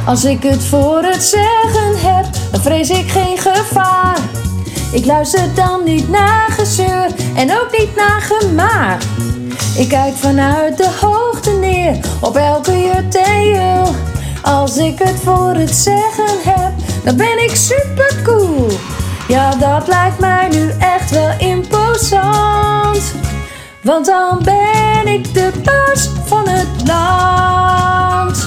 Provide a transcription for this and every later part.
Als ik het voor het zeggen heb, dan vrees ik geen gevaar. Ik luister dan niet naar gezeur en ook niet naar gemaar. Ik kijk vanuit de hoogte neer op elke jut en jul. Als ik het voor het zeggen heb, dan ben ik supercool. Ja, dat lijkt mij nu echt wel imposant. Want dan ben ik de baas van het land.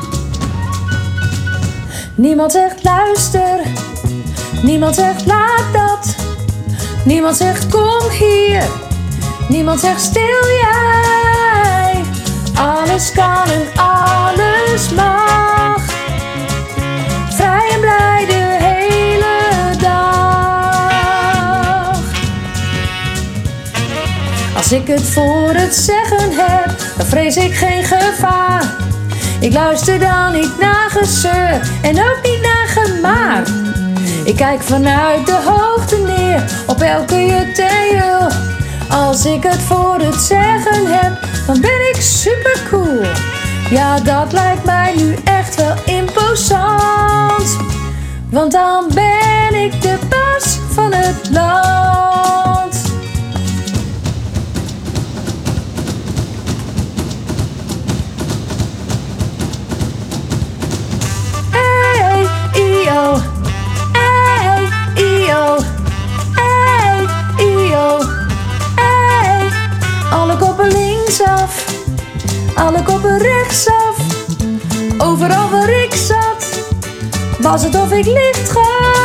Niemand zegt luister, niemand zegt laat dat. Niemand zegt kom hier, niemand zegt stil jij. Alles kan en alles mag. Vrij en blij de hele dag. Als ik het voor het zeggen heb, dan vrees ik geen gevaar. Ik luister dan niet naar gezeur en ook niet naar gemaar. Ik kijk vanuit de hoogte neer op elke jut en jul. Als ik het voor het zeggen heb, dan ben ik supercool. Ja, dat lijkt mij nu echt wel imposant. Want dan ben ik de baas van het land. Hey, I-O. Hey, I-O. Hey, I-O. Hey. Alle koppen linksaf, alle koppen rechtsaf. Overal waar ik zat, was het of ik licht gaf.